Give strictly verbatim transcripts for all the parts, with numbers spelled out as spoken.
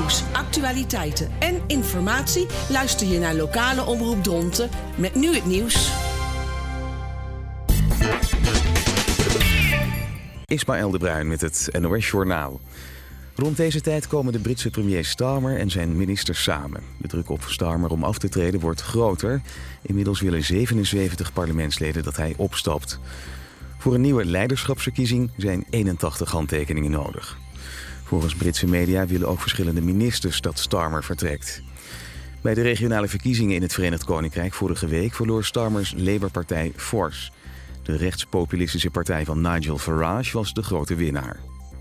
Nieuws, actualiteiten en informatie luister je naar lokale omroep Dronten met nu het nieuws. Ismaël de Bruin met het N O S-journaal. Rond deze tijd komen de Britse premier Starmer en zijn ministers samen. De druk op Starmer om af te treden wordt groter. Inmiddels willen zevenenzeventig parlementsleden dat hij opstapt. Voor een nieuwe leiderschapsverkiezing zijn eenentachtig handtekeningen nodig. Volgens Britse media willen ook verschillende ministers dat Starmer vertrekt. Bij de regionale verkiezingen in het Verenigd Koninkrijk vorige week verloor Starmers Labour-partij fors. De rechtspopulistische partij van Nigel Farage was de grote winnaar.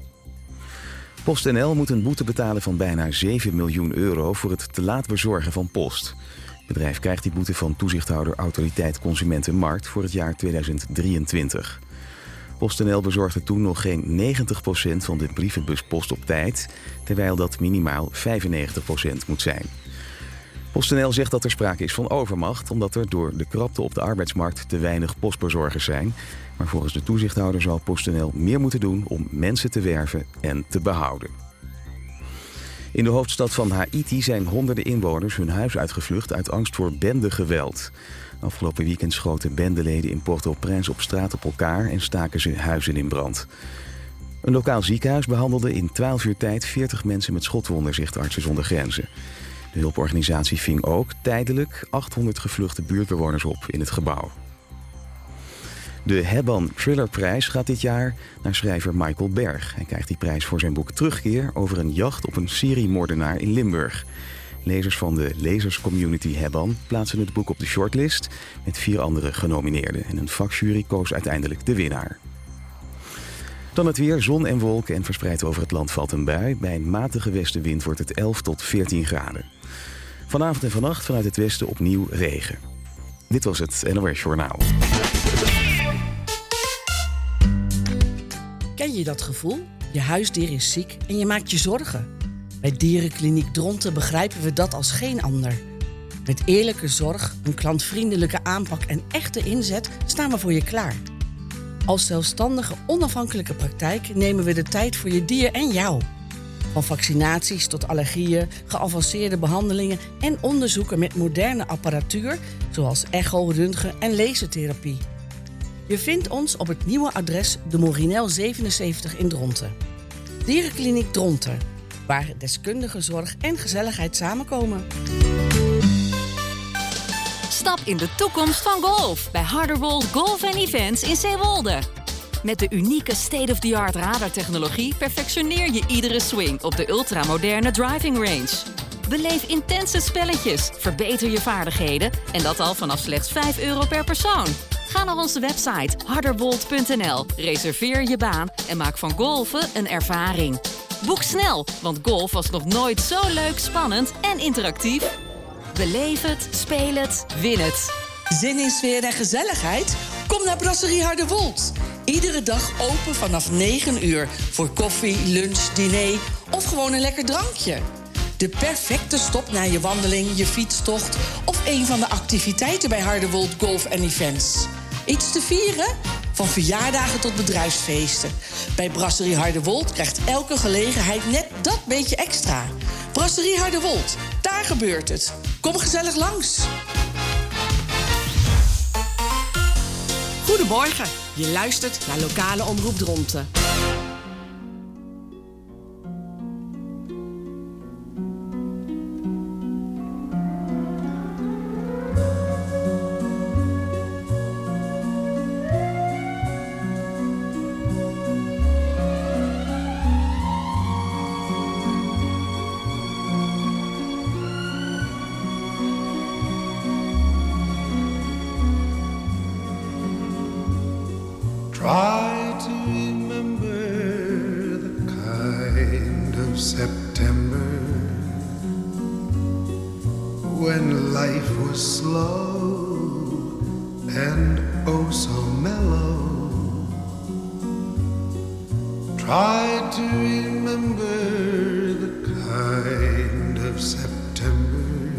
PostNL moet een boete betalen van bijna zeven miljoen euro voor het te laat bezorgen van post. Het bedrijf krijgt die boete van toezichthouder Autoriteit Consumentenmarkt voor het jaar tweeduizend drieëntwintig. PostNL bezorgde toen nog geen negentig procent van de brievenbuspost op tijd, terwijl dat minimaal vijfennegentig procent moet zijn. PostNL zegt dat er sprake is van overmacht, omdat er door de krapte op de arbeidsmarkt te weinig postbezorgers zijn. Maar volgens de toezichthouder zal PostNL meer moeten doen om mensen te werven en te behouden. In de hoofdstad van Haïti zijn honderden inwoners hun huis uitgevlucht uit angst voor bendegeweld. Afgelopen weekend schoten bendeleden in Port-au-Prince op straat op elkaar en staken ze huizen in brand. Een lokaal ziekenhuis behandelde in twaalf uur tijd veertig mensen met schotwonden, zegt Artsen zonder Grenzen. De hulporganisatie ving ook tijdelijk achthonderd gevluchte buurtbewoners op in het gebouw. De Hebban Thrillerprijs gaat dit jaar naar schrijver Michael Berg. Hij krijgt die prijs voor zijn boek Terugkeer over een jacht op een seriemoordenaar in Limburg. Lezers van de lezerscommunity Hebban plaatsen het boek op de shortlist met vier andere genomineerden. En een vakjury koos uiteindelijk de winnaar. Dan het weer, zon en wolken en verspreid over het land valt een bui. Bij een matige westenwind wordt het elf tot veertien graden. Vanavond en vannacht vanuit het westen opnieuw regen. Dit was het N O S Journaal. Ken je dat gevoel? Je huisdier is ziek en je maakt je zorgen. Bij Dierenkliniek Dronten begrijpen we dat als geen ander. Met eerlijke zorg, een klantvriendelijke aanpak en echte inzet staan we voor je klaar. Als zelfstandige, onafhankelijke praktijk nemen we de tijd voor je dier en jou. Van vaccinaties tot allergieën, geavanceerde behandelingen en onderzoeken met moderne apparatuur, zoals echo, röntgen en lasertherapie. Je vindt ons op het nieuwe adres de Morinel zevenenzeventig in Dronten. Dierenkliniek Dronten, waar deskundige zorg en gezelligheid samenkomen. Stap in de toekomst van golf bij Harderwold Golf and Events in Zeewolde. Met de unieke state-of-the-art radartechnologie perfectioneer je iedere swing op de ultramoderne driving range. Beleef intense spelletjes, verbeter je vaardigheden en dat al vanaf slechts vijf euro per persoon. Ga naar onze website harderwold punt n l, reserveer je baan en maak van golfen een ervaring. Boek snel, want golf was nog nooit zo leuk, spannend en interactief. Beleef het, speel het, win het. Zin in sfeer en gezelligheid? Kom naar Brasserie Harderwold. Iedere dag open vanaf negen uur voor koffie, lunch, diner of gewoon een lekker drankje. De perfecte stop na je wandeling, je fietstocht of een van de activiteiten bij Harderwold Golf and Events. Iets te vieren? Van verjaardagen tot bedrijfsfeesten. Bij Brasserie Harderwold krijgt elke gelegenheid net dat beetje extra. Brasserie Harderwold, daar gebeurt het. Kom gezellig langs. Goedemorgen, je luistert naar lokale omroep Dronten. Try to remember the kind of September when life was slow and oh so mellow. Try to remember the kind of September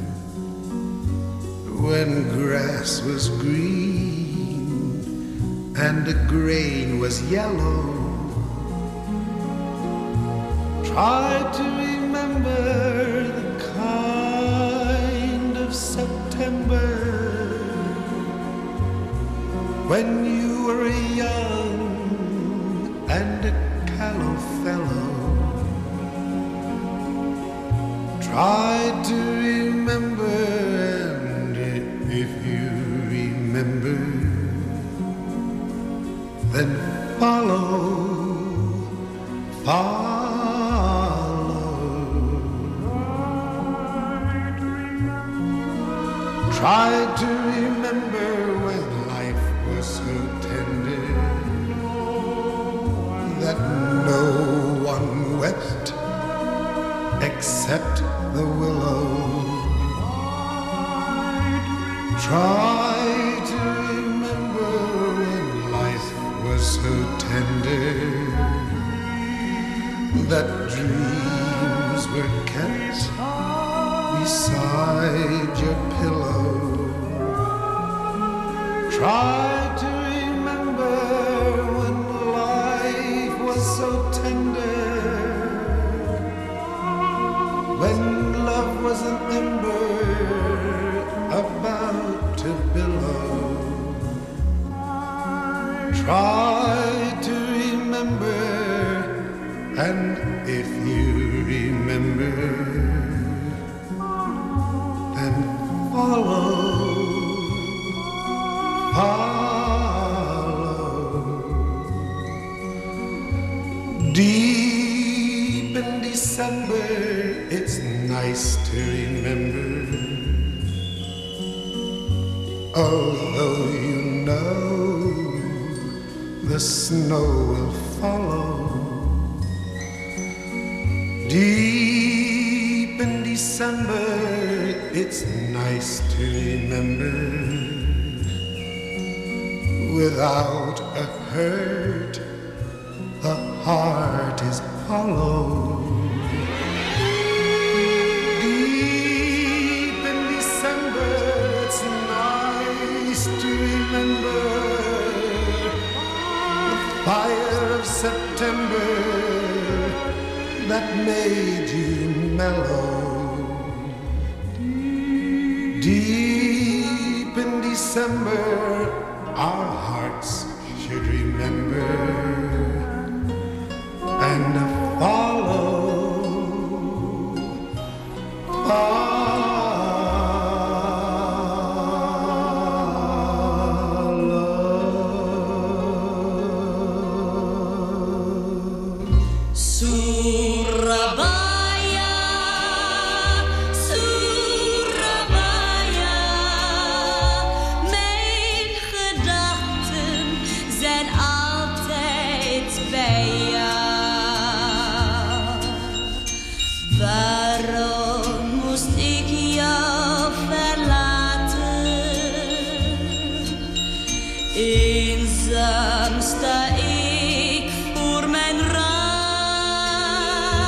when grass was green and the grain was yellow. Try to remember remember the kind of September when you were young and a callow fellow. Try to remember, and if you remember, then follow, follow. Try to remember when life was so tender that no one wept except the willow. Try to remember when life was so tender that dreams were kept beside your pillow. Try to remember when life was so tender, when love was an ember about to billow. Try to remember, and if you remember, then follow, follow. Deep in December, it's nice to remember, although you know the snow will follow. Deep in December, it's nice to remember, without a hurt, the heart is hollow. Deep in December, it's nice to remember the fire of September that made you mellow. Deep in December, our hearts should remember and follow, follow. Surabaya, Surabaya, mijn gedachten zijn altijd bij jou. Waarom moest ik jou verlaten? Eenzaam sta ik voor mijn raam.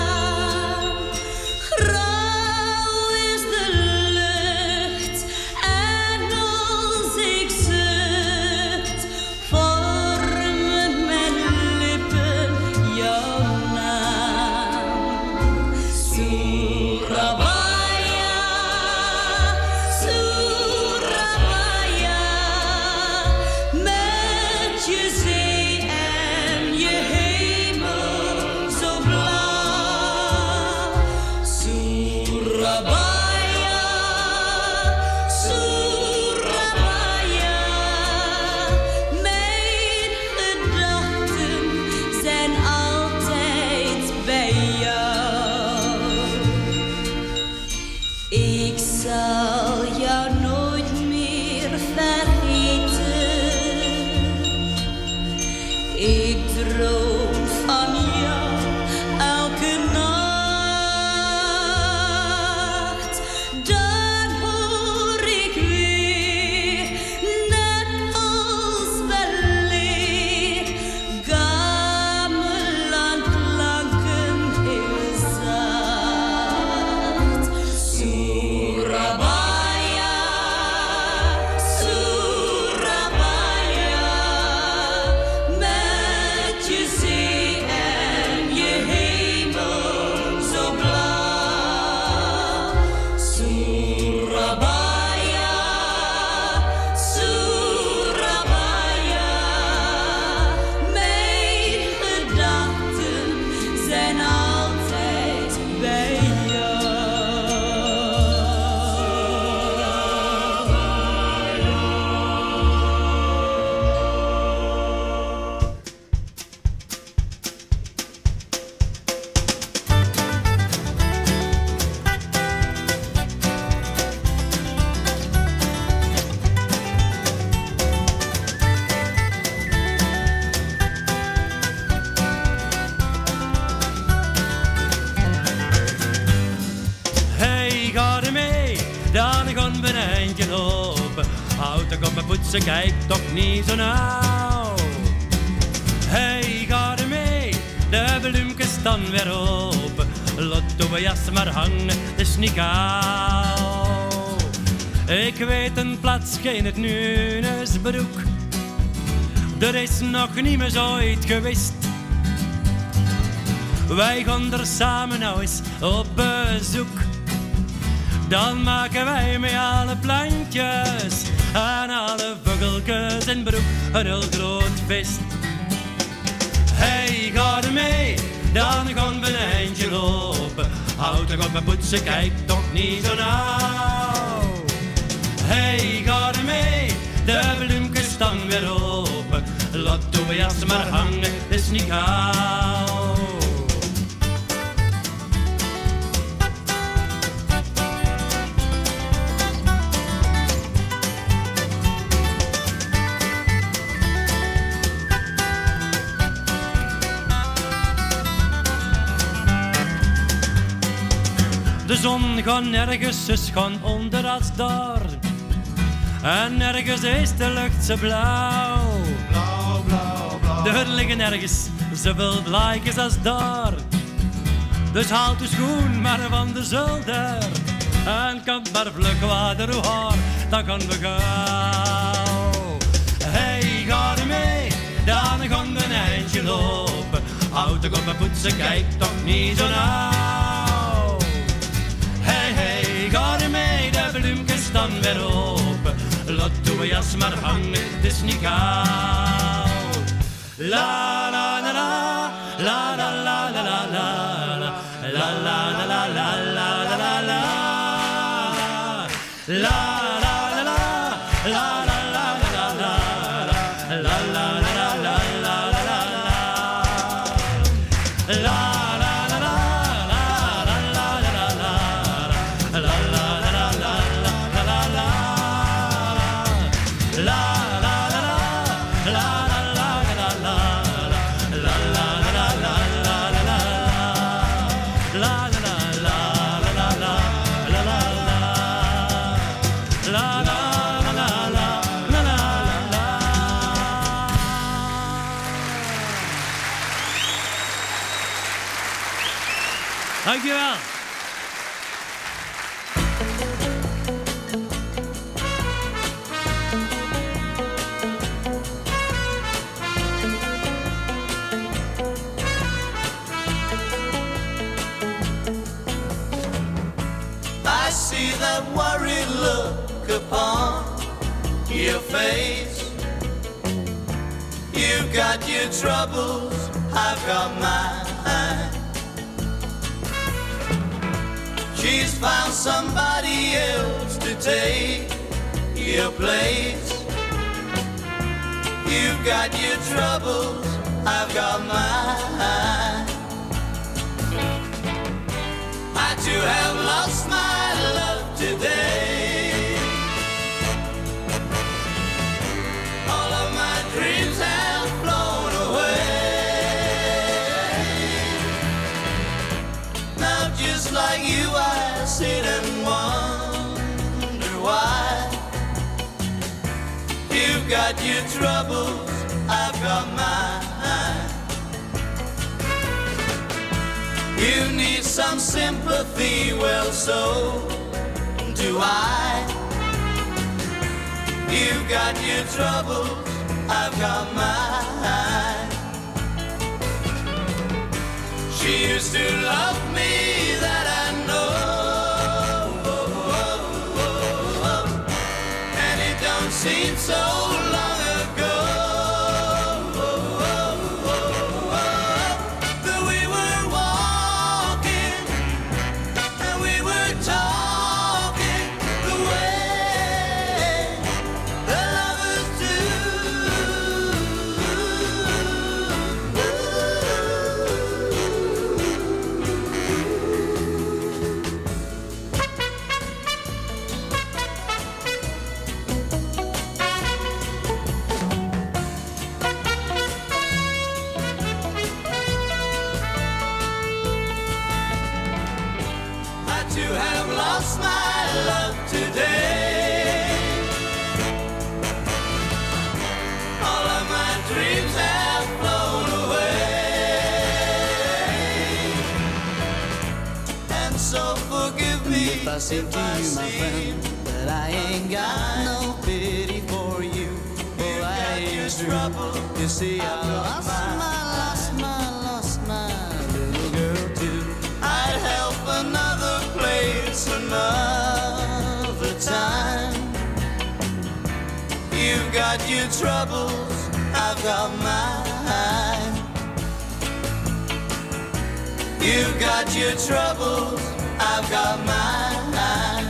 lopen. Auto komt me poetsen, kijk toch niet zo nauw. Hey, ga er mee, de bloemkes staan weer open. Lot uw jas maar hangen, het is niet kou. Ik weet een plaats, geen het Nunesbroek. Er is nog niet meer zoiets geweest. Wij gaan er samen nou eens op bezoek. Dan maken wij met alle plantjes en alle vogeltjes in broek een heel groot feest. Hey, ga er mee, dan gaan we een eindje lopen. Auto gaat me poetsen, kijk toch niet zo nauw. Hey, ga er mee, de bloemkes staan weer open. Laat uw jas maar hangen, het is niet kou. De zon gaat nergens, ze gaan onder als daar. En nergens is de lucht zo blauw. Blauw, blauw, blauw. Er liggen nergens zoveel blaadjes als daar. Dus haal de schoen maar van de zolder. En kan maar vlug water uw haar, dan gaan we gauw. Hey, ga er mee, dan gaan we een eindje lopen. Auto gaat me poetsen, kijk toch niet zo nauw. Hey, hey, ga er mee, de bloemkes staan weer open. Laat uw jas maar hangen, het is niet koud. La la la la, la la la la la la, la la la la la la la la la, la la la la, la la la la la, la la la la la la la, la. Dankjewel. I see that worried look upon your face. You've got your troubles, I've got mine. She's found somebody else to take your place. You've got your troubles, I've got mine. I too have lost my love today. All of my dreams have flown away. Now just like you I sit and wonder why. You've got your troubles, I've got mine. You need some sympathy, well so do I. You've got your troubles, I've got mine. She used to love me, that I know. And it don't seem so long ago that we were walking and we were talking the way the lovers so forgive me if I seem to you, my friend, that I ain't got no pity for you. For I ain't true. You see, I lost my, lost my, lost my little girl too. I'd help another place another time. You've got your troubles, I've got mine. You've got your troubles, I've got mine.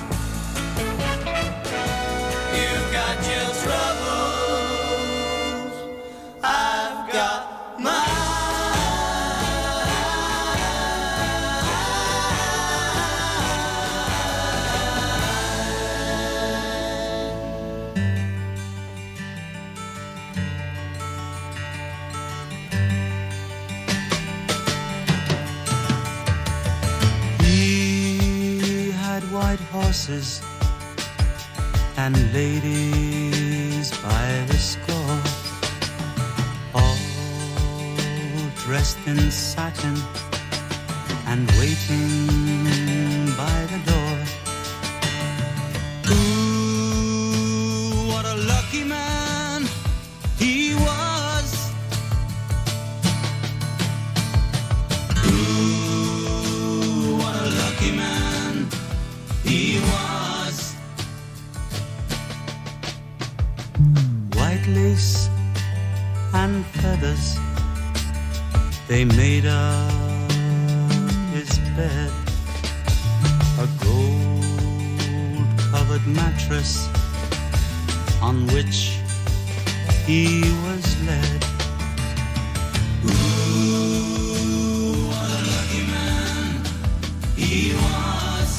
You've got your troubles, I've got mine. White horses and ladies by the score, all dressed in satin and waiting by the door. Ooh, what a lucky man he was. Ooh, what a lucky man he was. White lace and feathers, they made up his bed. A gold-covered mattress on which he was led. Ooh, what a lucky man he was.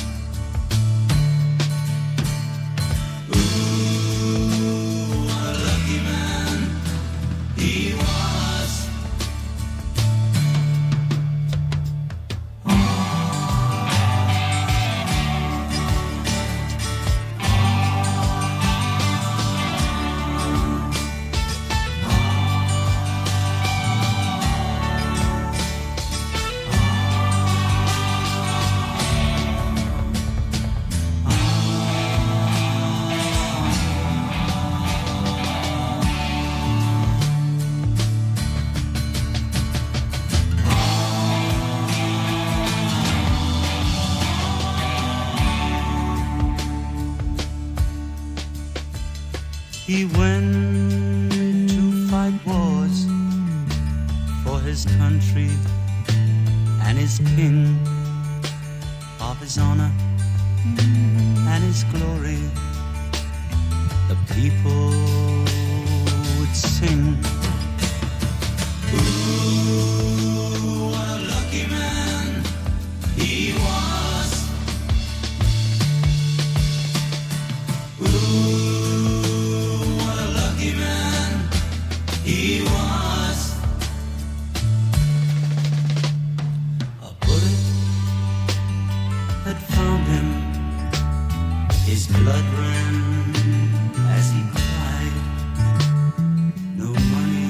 He went to fight wars for his country and his king, of his honor and his glory. The people would sing. Ooh, what a lucky man he was. Ooh, he was. A bullet had found him. His blood ran as he cried. No money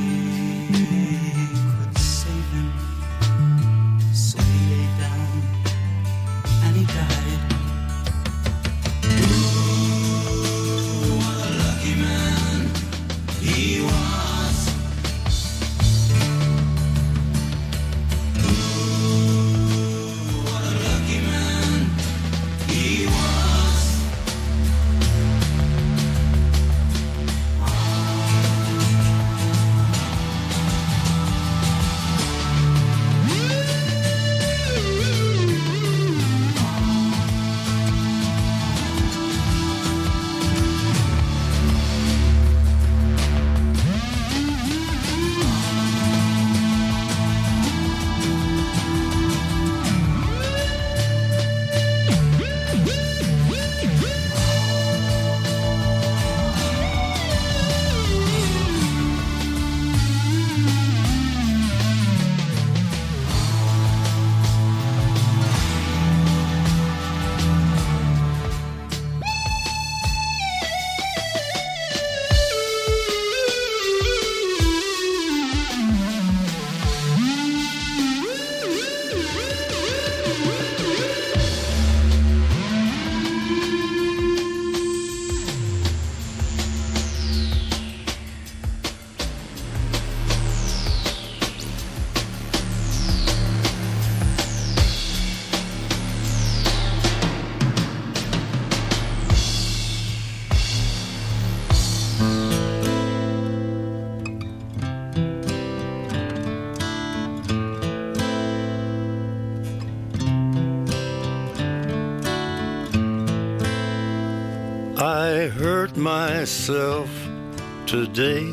I hurt myself today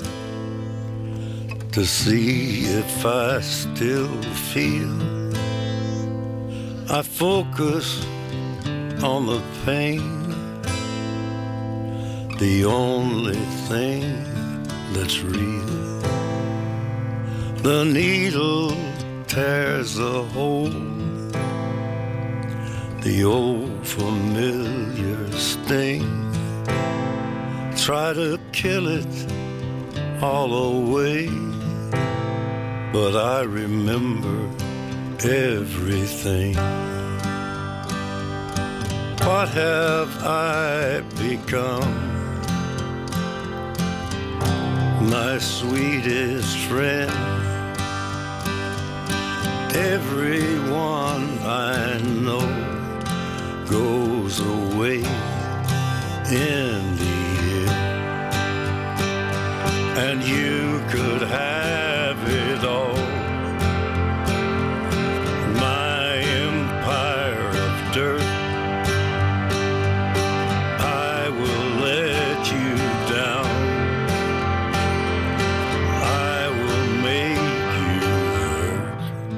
to see if I still feel. I focus on the pain, the only thing that's real. The needle tears a hole, the old familiar sting. Try to kill it all away, but I remember everything. What have I become? My sweetest friend. Everyone I know goes away in the end, and you could have it all. My empire of dirt, I will let you down. I will make you hurt.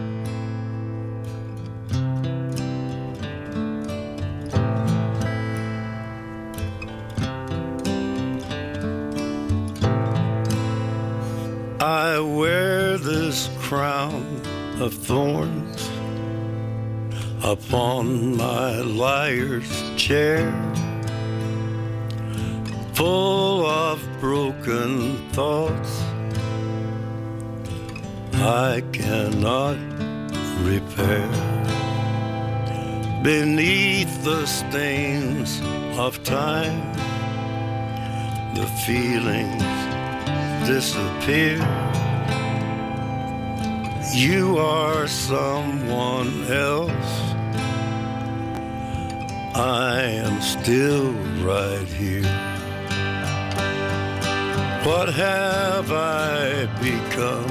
I wear this crown of thorns upon my liar's chair, full of broken thoughts I cannot repair. Beneath the stains of time, the feelings disappear. You are someone else. I am still right here. What have I become?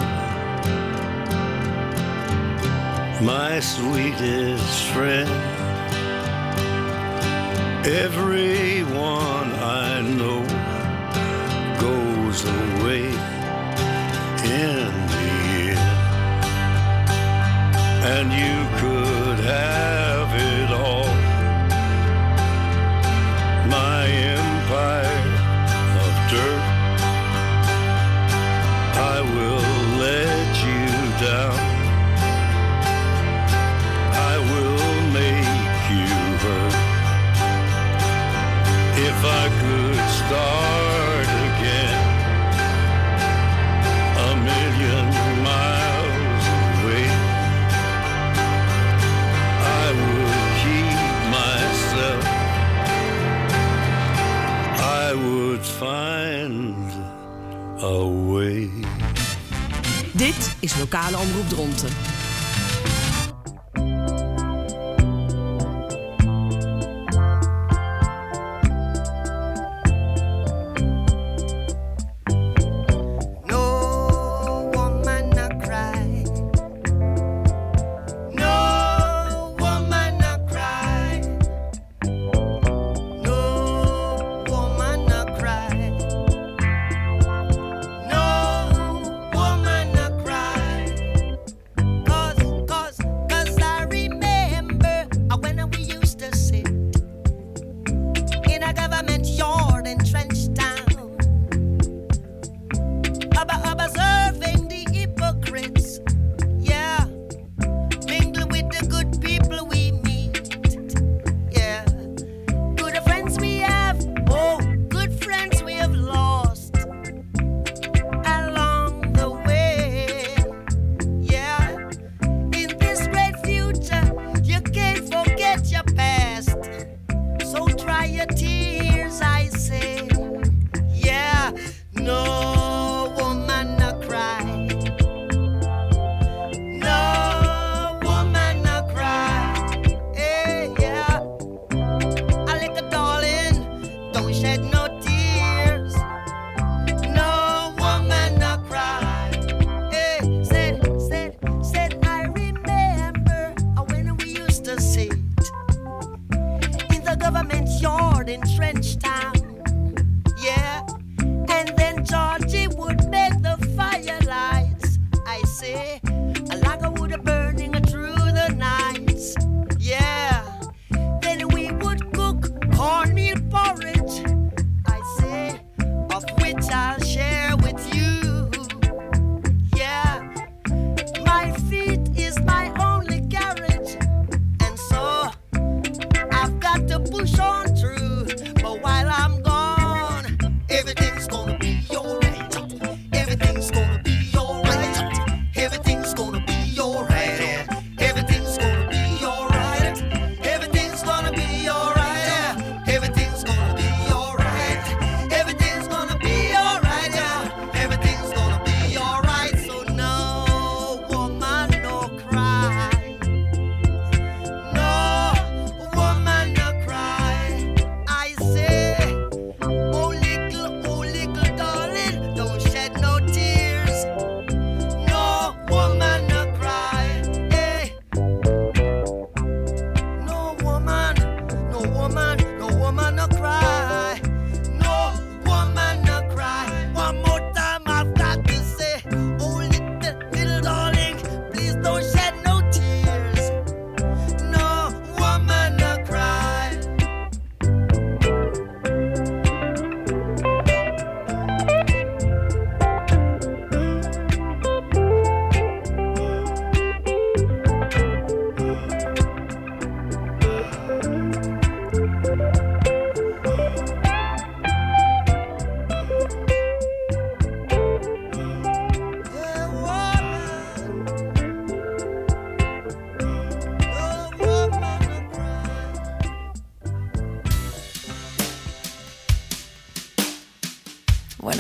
My sweetest friend. Everyone I know goes away in the end, and you could have it all. My empire of dirt, I will let you down. I will make you hurt. If I could start again a million miles away, I would keep myself. I would find a way. Dit is Lokale Omroep Dronten. Government yard in Trench Town.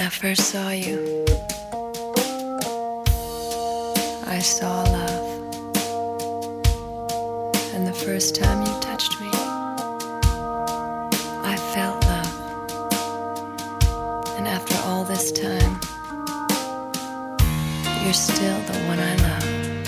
I first saw you, I saw love. And the first time you touched me, I felt love. And after all this time, you're still the one I love.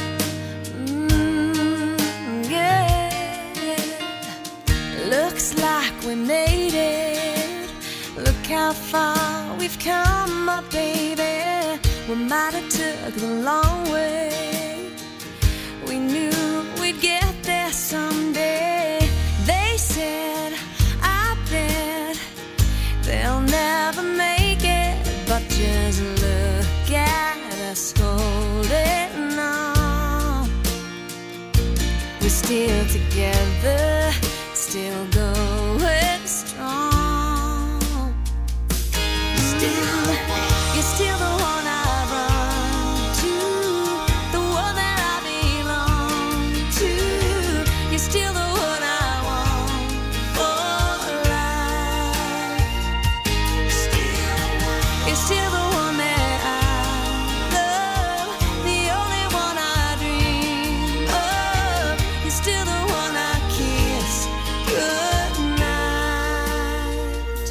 Mm, yeah. Looks like we made it. Look how far we've come, my baby. We might have took the long way. We knew we'd get there someday. They said, I bet they'll never make it. But just look at us holding on. We're still together, still going strong. Still, you're still the one I run to, the one that I belong to. You're still the one I want for life. Still, you're still the one that I love, the only one I dream of. You're still the one I kiss goodnight.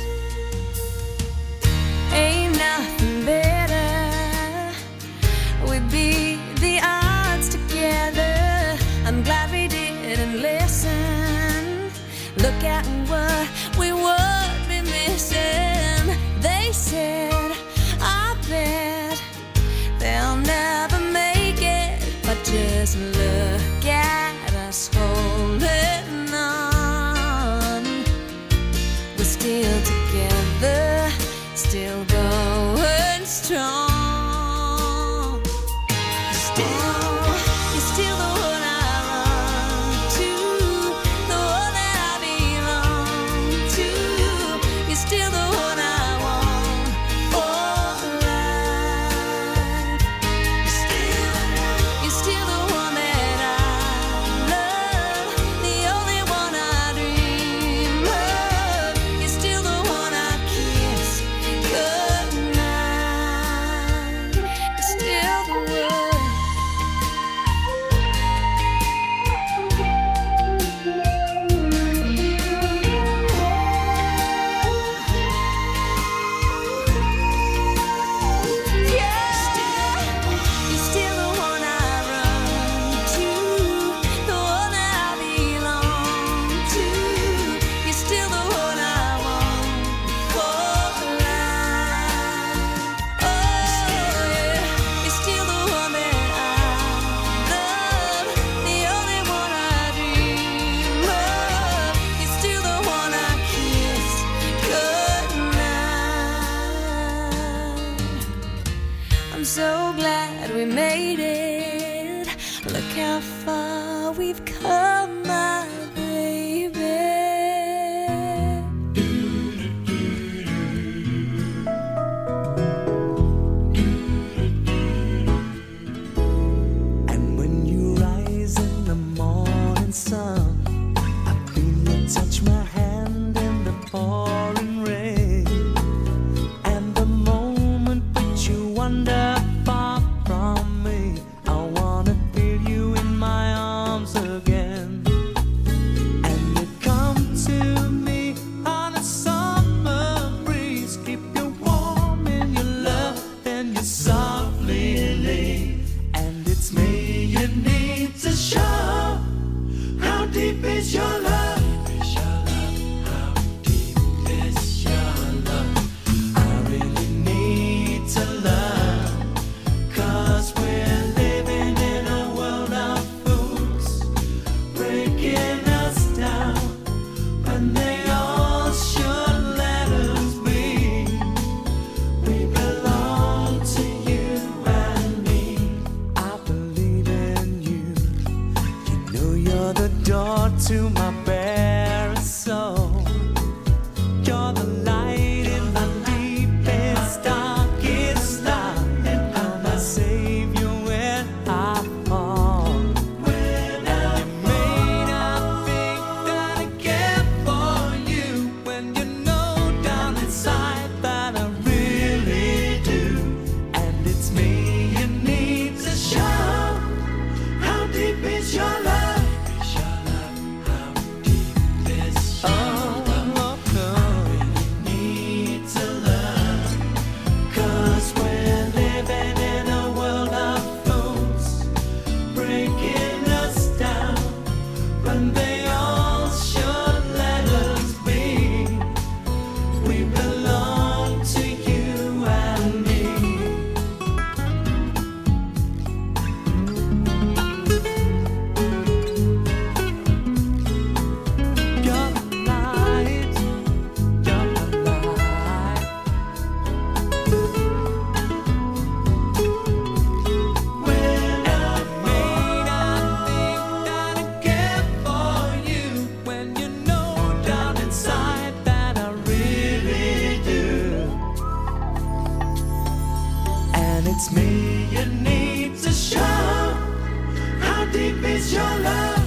Ain't nothing better. We beat the odds together. I'm glad we didn't listen. Look at what we would be missing. They said, I bet they'll never make it. But just look at us holding on. We're still together, still going strong. Still, you're still the one I run to, the one that I belong to. You're still the one I want for life. Still, you're still the one that I love, the only one I dream of. You're still the one I kiss goodnight. You're still the one. You're still the one I run to, the one that I belong to. You're still the one I want for life. Oh yeah, you're still the one that I love, the only one I dream of. You're still the one I kiss goodnight. I'm so glad we made it. Look how far we've come, my baby. And when you rise in the morning sun, I feel you touch my hand in the pouring rain. And the moment that you wander far from me, I wanna feel you in my arms again. And you come to me on a summer breeze, keep you warm in your love, then you softly leave. And it's me you need to show. How deep is your love? How deep is your love? I really need to love, 'cause we're living in a world of fools, breaking us down when they all should let us be. We belong to you and me. I believe in you. You know you're the door to my bare soul. You're the light in my deepest, darkest night. You're my savior when I fall. When I you may not think that I care for you, when you know down inside that I really love?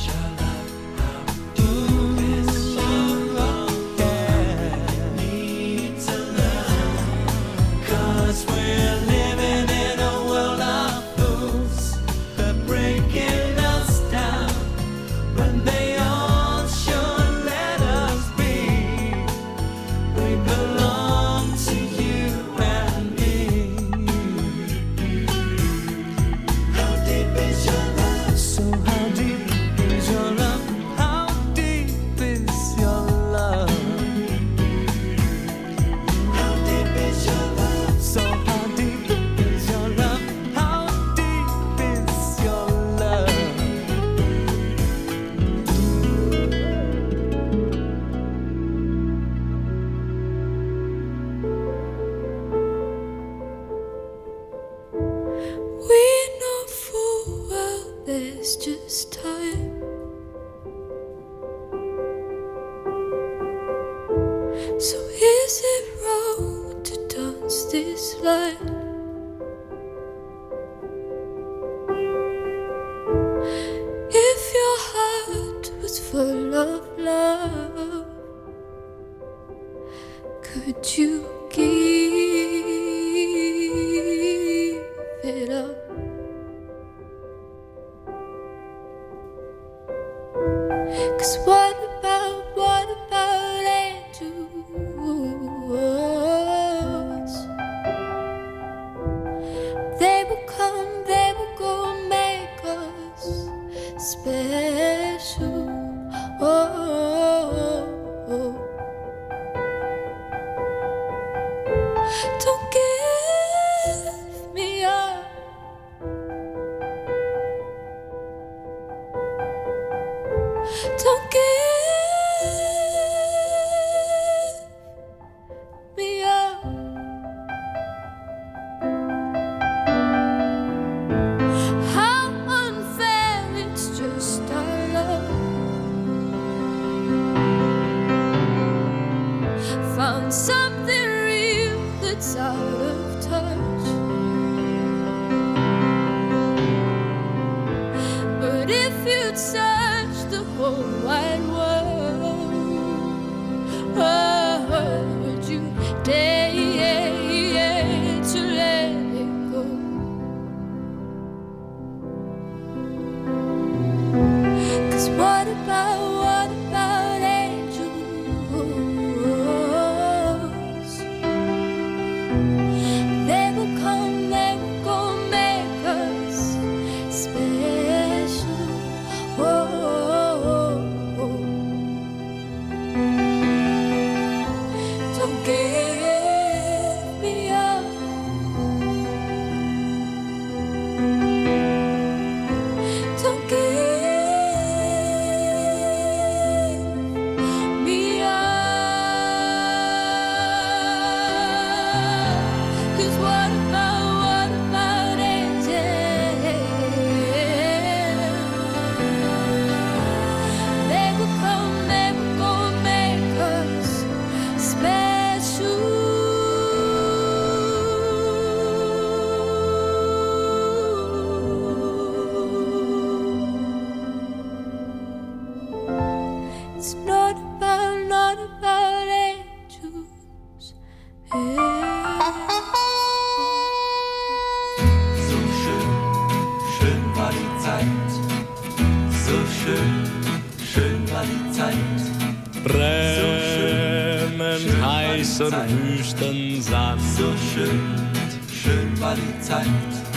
Wüstensand. So schön, schön war die Zeit.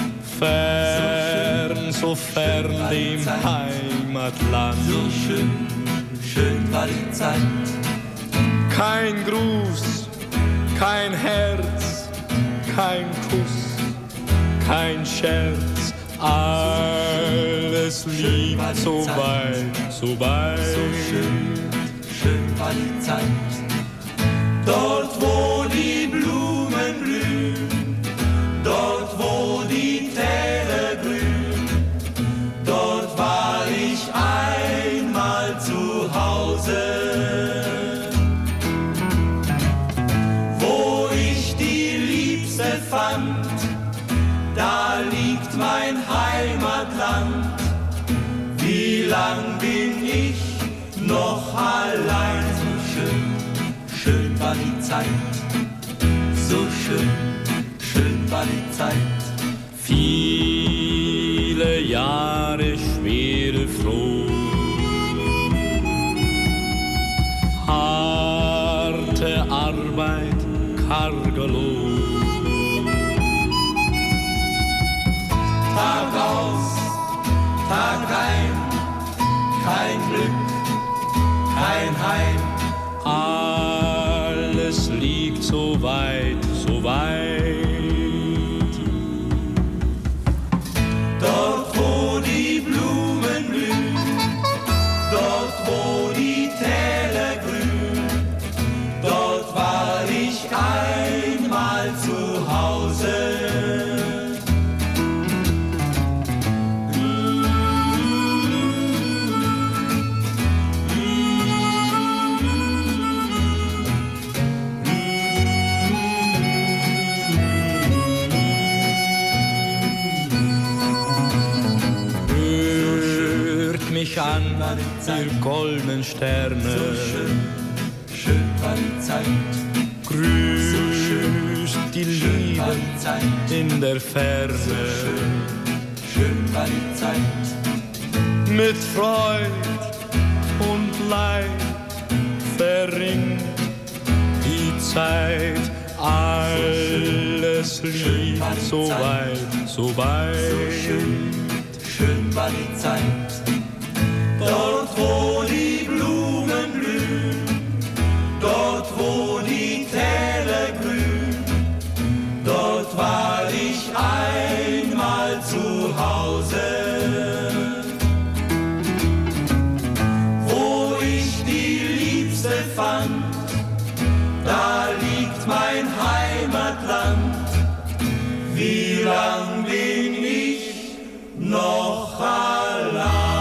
Fern, so fern dem Heimatland. So schön, schön war die Zeit. Kein Gruß, kein Herz, kein Kuss, kein Scherz. Alles liegt so weit, so weit. So schön, schön war die Zeit. Dort, wo die Blumen blühen, dort, wo die Täler grün, dort war ich einmal zu Hause. Wo ich die Liebste fand, da liegt mein Heimatland. Wie lang bin ich noch allein? So schön, schön war die Zeit, so schön, schön war die Zeit. Viele Jahre schwere Froh, harte Arbeit, karger Lohn. Tag aus, Tag ein, kein Glück, kein Heim. Alles liegt so weit, so weit. Dort wo die Blumen blühen, dort wo die Täler grün, dort war ich einmal zu Hause. Mich an, ihr goldenen Sterne. So schön, schön war die Zeit. Grüßt so schön, die schön Liebe war die Zeit. in der Ferne. So schön, schön war die Zeit. Mit Freud und Leid verringt die Zeit. Alles liegt so weit, so weit. So schön, schön war die Zeit. Dort wo die Blumen blühen, dort wo die Täler grün, dort war ich einmal zu Hause. Wo ich die Liebste fand, da liegt mein Heimatland. Wie lang bin ich noch allein?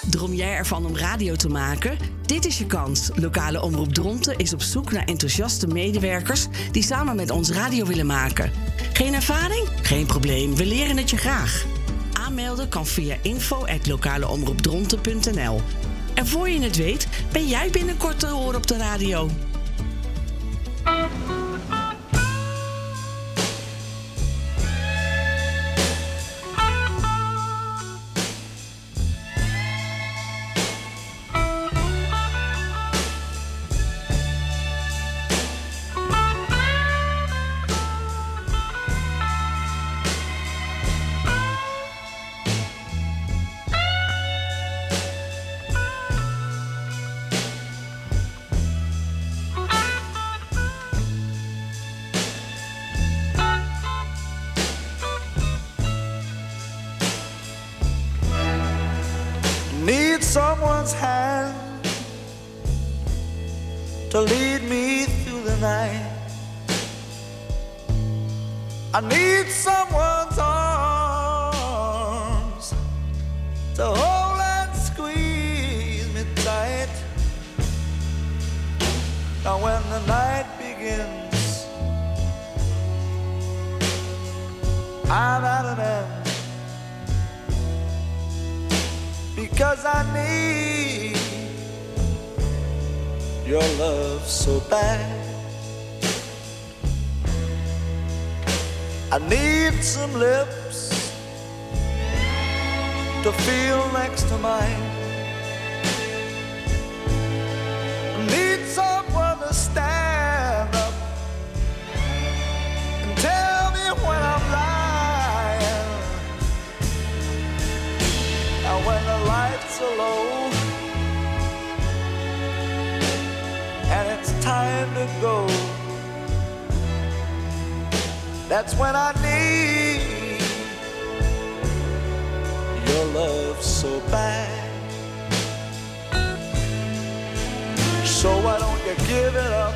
Droom jij ervan om radio te maken? Dit is je kans. Lokale Omroep Dronten is op zoek naar enthousiaste medewerkers die samen met ons radio willen maken. Geen ervaring? Geen probleem, we leren het je graag. Aanmelden kan via info at lokaleomroepdronten punt n l. En voor je het weet, ben jij binnenkort te horen op de radio. Need someone's hand to lead me through the night. I need someone's arms to hold and squeeze me tight. Now when the night begins, I'm at an end. Because I need your love so bad. I need some lips to feel next to mine. I need someone to stand up and tell me when I'm lying. And when the lights are low and it's time to go, that's when I need your love so bad. So why don't you give it up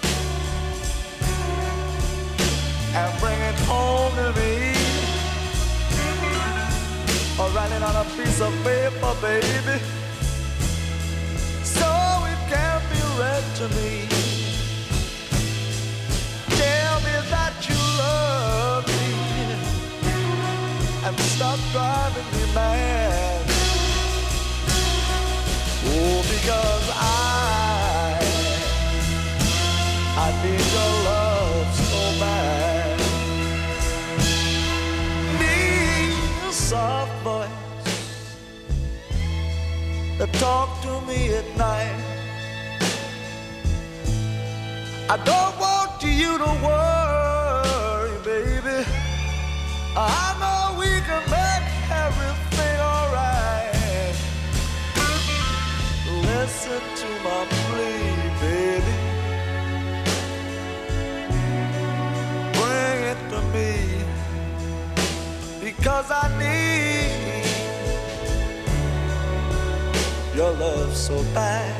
and bring it home to me? Or write it on a piece of paper, baby, so it can be read to me. Tell me that you love me and stop driving me mad. Oh, because I, I need your love so bad. Need a soft voice to talk to me at night. I don't want you to worry, baby. I know we can make everything alright. Listen to my plea, baby. Bring it to me, because I need your love so bad.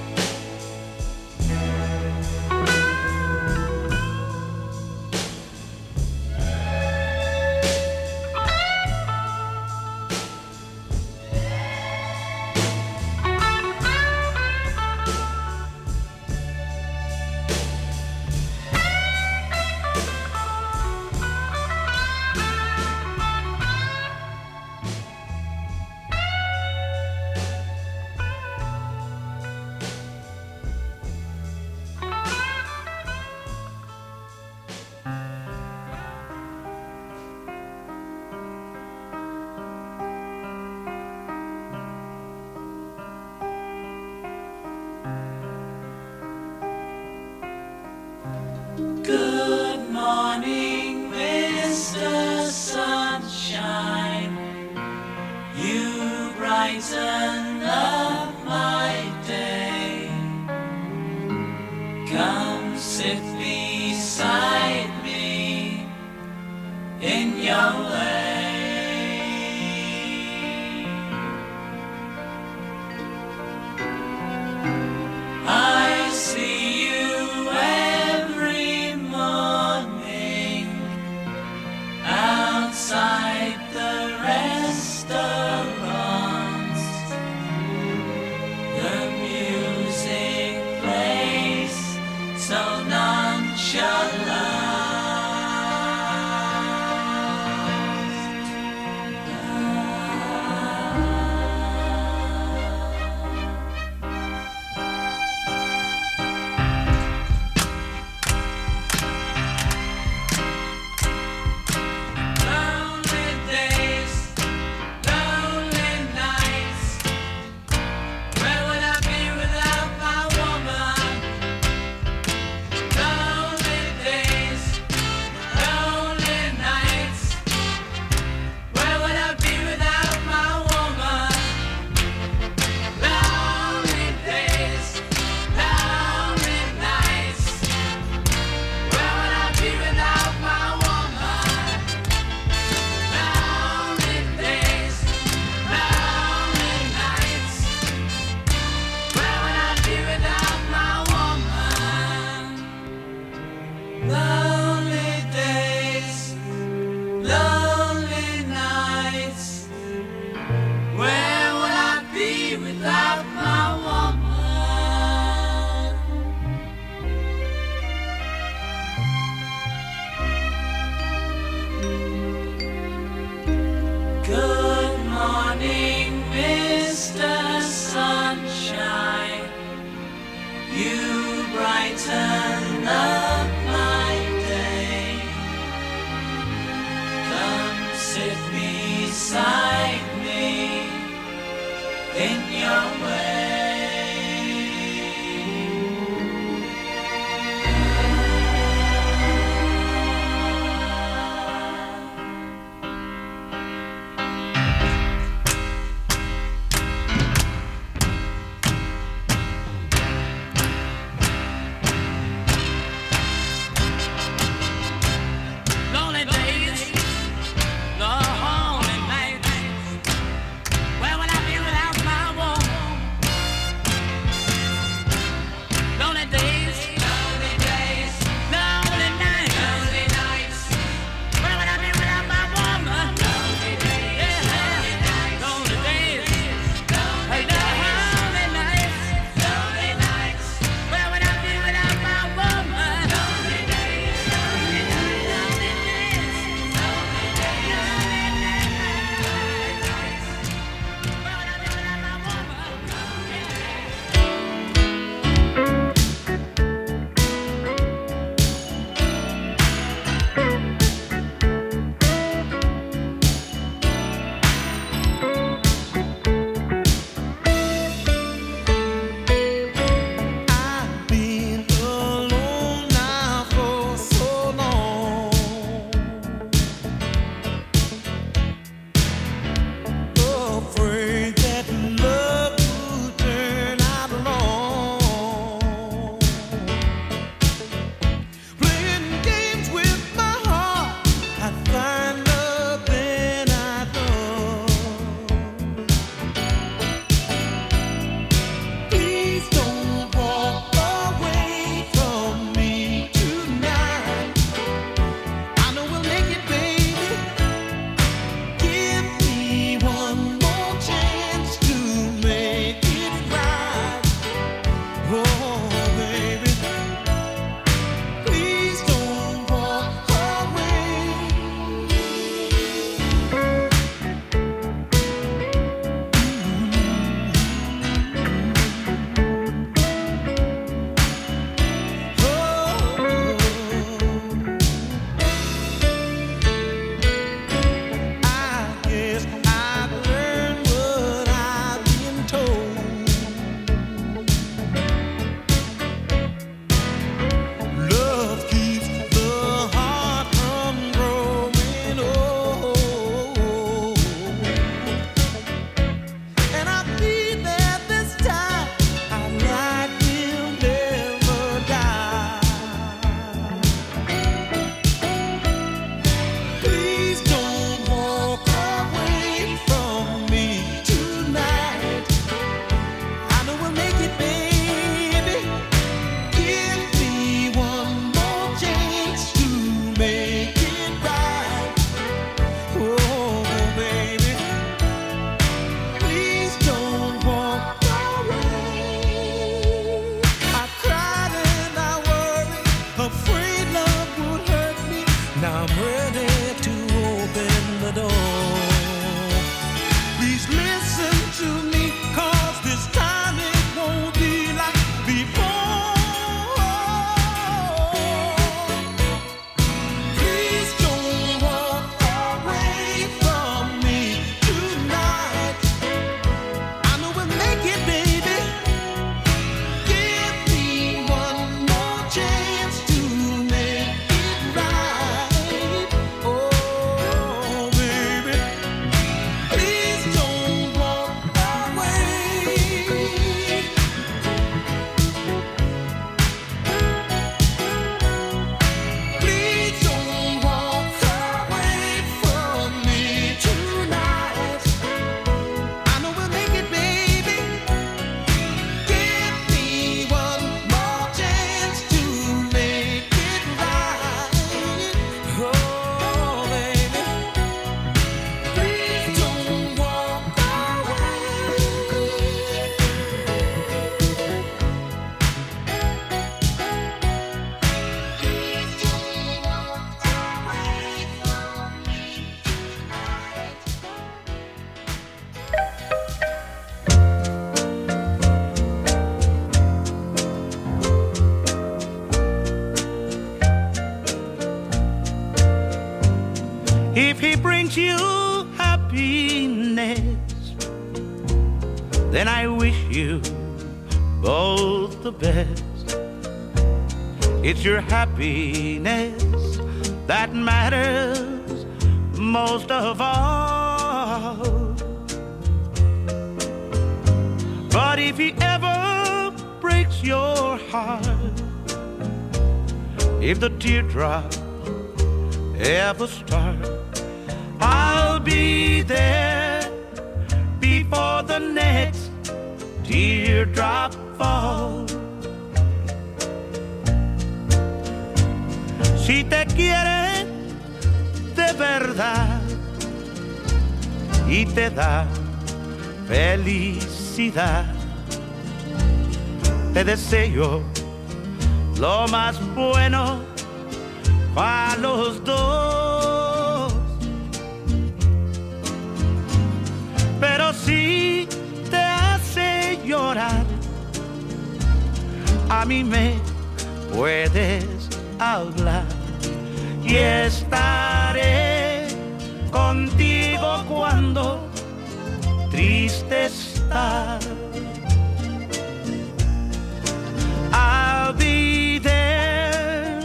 Good morning, Mister Sunshine. You brighten up my day. Come sit beside me in your way. I see you every morning outside the restaurants. in your way. Lonely days, lonely nights. Where would I be without my woman? Lonely days, lonely days, lonely nights, lonely nights. Where would I be without my woman? Lonely days, lonely nights, lonely days, lonely nights, lonely nights. Where would I be without my woman? Lonely days, lonely nights, lonely days, lonely days, lonely nights. Where would I be without my I've been alone now for so long, afraid that love will turn out wrong, playing games with my heart. I find love then I don't. Please don't walk away from me tonight. I know we'll make it, baby. Give me one more chance to make it right. Oh, baby, please don't walk away. I guess I've learned what I've been told. Love keeps the heart from growing old, and I'll be there this time. Our light will never die. Please don't walk away from me tonight. I know we'll make it, baby. Give me one more chance to make it right. Oh, baby, please don't walk away. I cried and I worried, afraid love would hurt me. Now I'm ready to open the door. Please listen to me, 'cause this time it won't be like before. Please don't walk away from me tonight. I know we'll make it, baby. Give me one more chance to make it right. Oh, baby, please don't walk away. Please don't walk away from me tonight. I know we'll make it, baby. Give me one more chance to make it right. Oh, baby, please don't walk away. Please don't walk away from me If he brings you happiness, then I wish you both the best. It's your happiness that matters most of all. But if he ever breaks your heart, if the teardrop ever start, I'll be there before the next teardrop falls. Si te quiere de verdad y te da felicidad, te deseo lo más bueno para los dos. Pero si te hace llorar, a mí me puedes hablar y estaré contigo cuando triste estás. I'll be there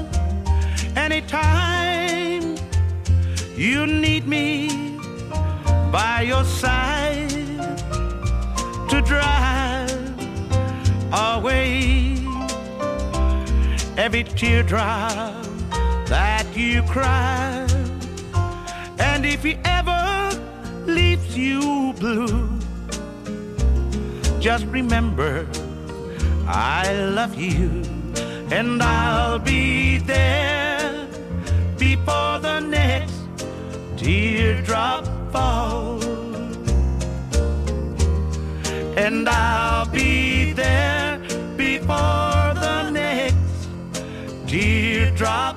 anytime you need me by your side to drive away every teardrop that you cry. And if he ever leaves you blue, just remember I love you, and I'll be there before the next teardrop falls. And I'll be there before the next teardrop